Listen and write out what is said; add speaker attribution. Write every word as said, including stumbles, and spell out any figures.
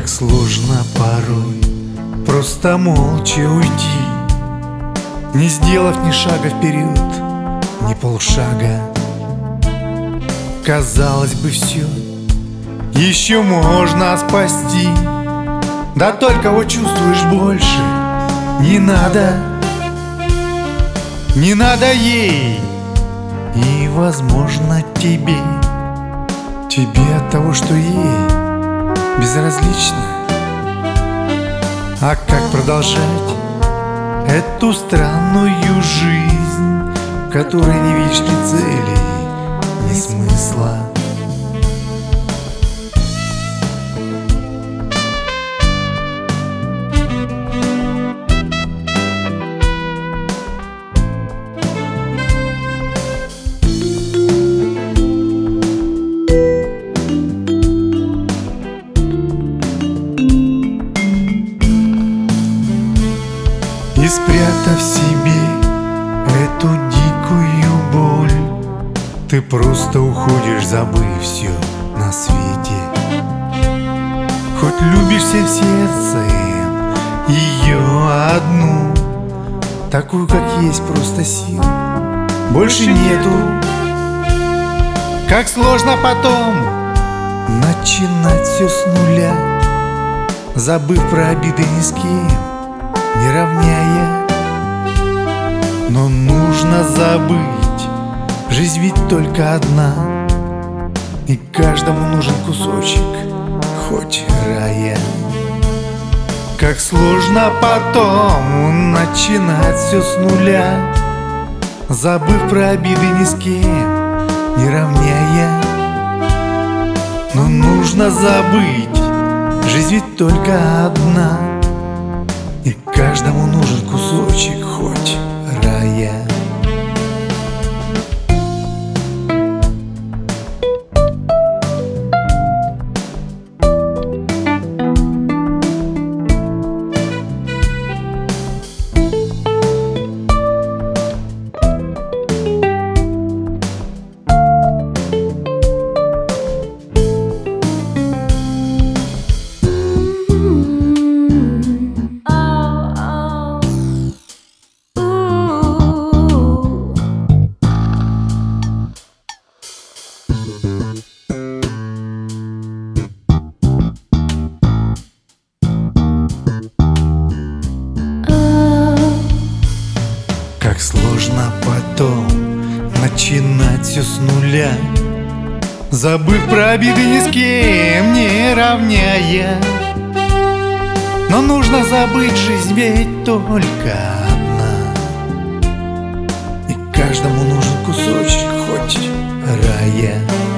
Speaker 1: Как сложно порой просто молча уйти, не сделав ни шага вперед, ни полшага. Казалось бы, все еще можно спасти, да только вот чувствуешь больше не надо, не надо ей. И, возможно, тебе, тебе от того, что ей безразлично. А как продолжать эту странную жизнь, в которой не видишь ни цели, ни смысла? И спрятав в себе эту дикую боль, ты просто уходишь, забыв все на свете. Хоть любишь всем сердцем ее одну, такую, как есть, просто сил больше нету. Как сложно потом начинать все с нуля, забыв про обиды ни с кем не равняя. Но нужно забыть, жизнь ведь только одна, и каждому нужен кусочек, хоть рая. Как сложно потом начинать все с нуля, забыв про обиды ни с кем не равняя. Но нужно забыть, жизнь ведь только одна, и каждому нужен кусочек, хоть рая. Как сложно потом начинать все с нуля, забыв про обиды ни с кем не равняя. Но нужно забыть, жизнь ведь только одна, и каждому нужен кусочек, хоть рая.